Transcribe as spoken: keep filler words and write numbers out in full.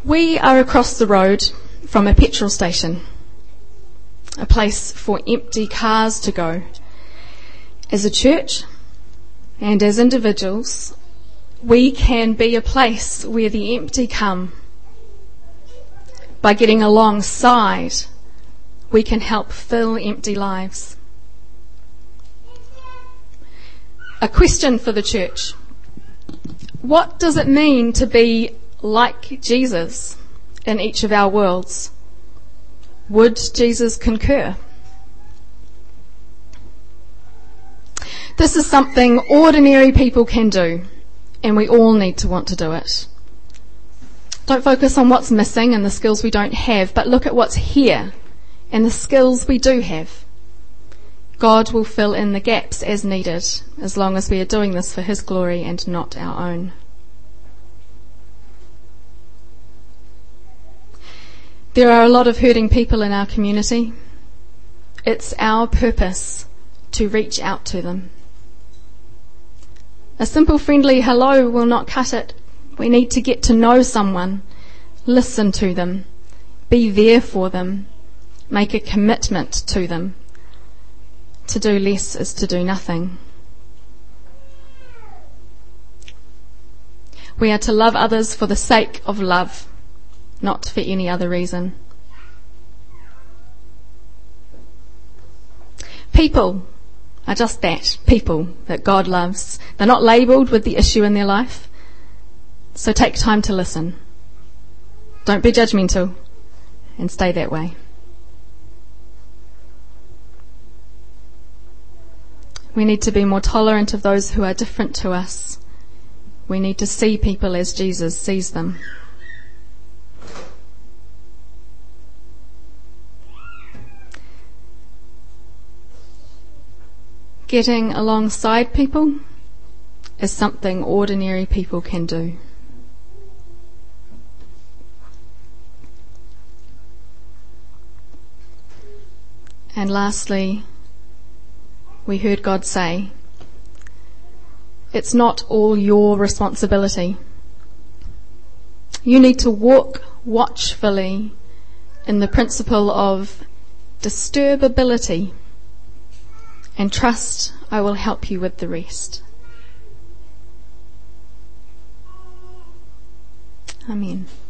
We are across the road from a petrol station, a place for empty cars to go. As a church and as individuals, we can be a place where the empty come. By getting alongside, we can help fill empty lives. A question for the church. What does it mean to be like Jesus in each of our worlds? Would Jesus concur? This is something ordinary people can do, and we all need to want to do it. Don't focus on what's missing and the skills we don't have, but look at what's here and the skills we do have. God will fill in the gaps as needed, as long as we are doing this for His glory and not our own. There are a lot of hurting people in our community. It's our purpose to reach out to them. A simple friendly hello will not cut it. We need to get to know someone, listen to them, be there for them, make a commitment to them. To do less is to do nothing. We are to love others for the sake of love, not for any other reason. People are just that, people that God loves. They're not labelled with the issue in their life. So take time to listen. Don't be judgmental, and stay that way. We need to be more tolerant of those who are different to us. We need to see people as Jesus sees them. Getting alongside people is something ordinary people can do. And lastly, we heard God say, it's not all your responsibility. You need to walk watchfully in the principle of disturbability and trust I will help you with the rest. Amen.